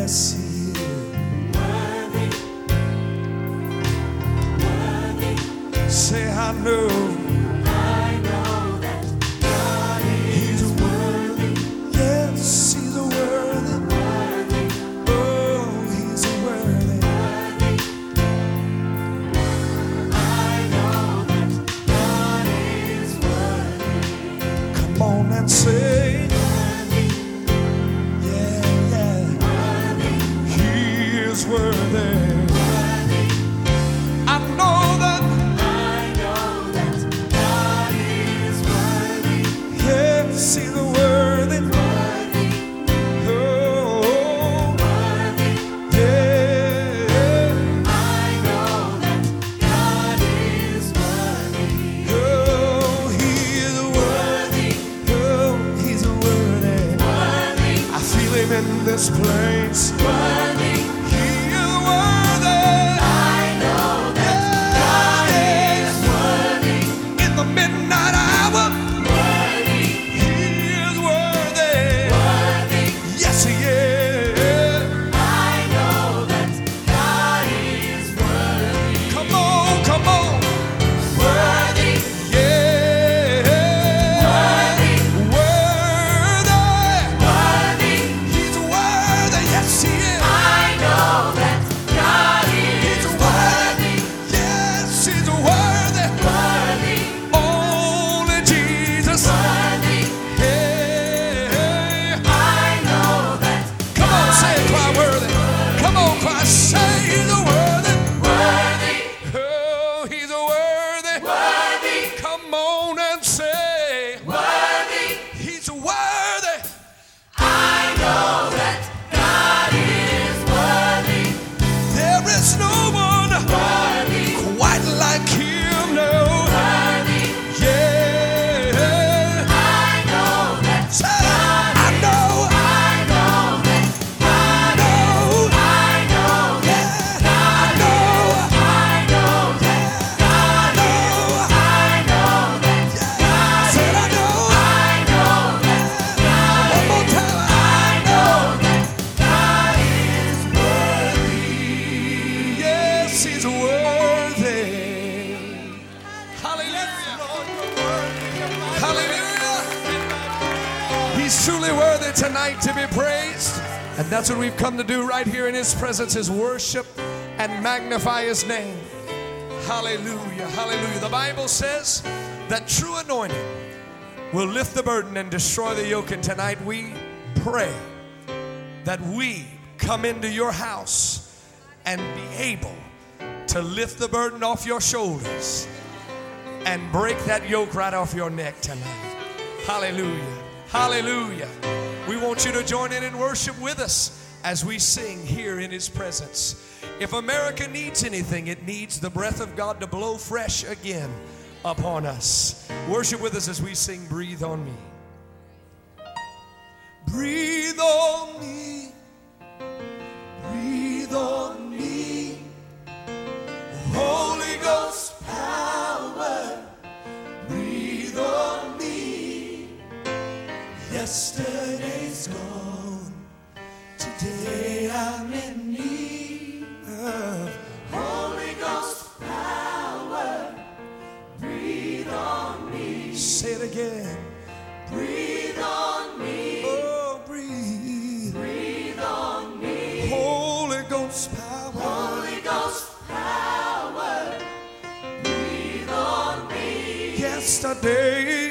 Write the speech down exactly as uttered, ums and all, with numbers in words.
Yes, He is. Worthy, worthy. Say, I know. I know that God is worthy. Yes, He's worthy. Worthy, Oh, He's worthy. worthy. I know that God is worthy. Come on and say, Worthy, yeah, yeah. worthy, He is worthy. worthy. I know that. I know that God is worthy. Yes, He's worthy. Worthy, Oh, worthy. yeah. I know that God is worthy. Oh, He is worthy. Oh, He's worthy. Worthy, I feel Him in this place. worthy. He is worthy. I know that God is worthy. In the midnight hour, Worthy, He is worthy. worthy. Yes, He is. I know that God is worthy. Come on, come on. Worthy, Yeah. worthy, Worthy. worthy. He's worthy. Yes, He is. I know that God He's is worthy. worthy. Yes, He's worthy. Worthy, Only Jesus. worthy. Hey. I know that Come on, say it, cry worthy. Come on, cry, say He's worthy. worthy, Oh, He's worthy. worthy, Come on and say worthy. He's worthy. I know that God is worthy. There is no one Worthy, quite like Him, no. worthy. Yeah. I know that Say, I know. I know that God know. I know that Yeah. I know. I know that God I know that Yeah. Said I know. I know that God One more time. I know that God is worthy. Yes, He's worthy. Hallelujah. Hallelujah. He's truly worthy tonight to be praised. And that's what we've come to do right here in His presence, is worship and magnify His name. Hallelujah. Hallelujah. The Bible says that true anointing will lift the burden and destroy the yoke. And tonight we pray that we come into your house and be able to lift the burden off your shoulders and break that yoke right off your neck tonight. Hallelujah. Hallelujah. We want you to join in and worship with us as we sing here in His presence. If America needs anything, it needs the breath of God to blow fresh again upon us. Worship with us as we sing Breathe on Me. Breathe on me. Breathe on me. Holy Ghost power. Breathe on me. Yesterday's gone. Today I'm in need of Holy Ghost power. Breathe on me. Say it again. Breathe on me. Oh, breathe. Breathe on me. Holy Ghost power. Holy Ghost power. Breathe on me. Yesterday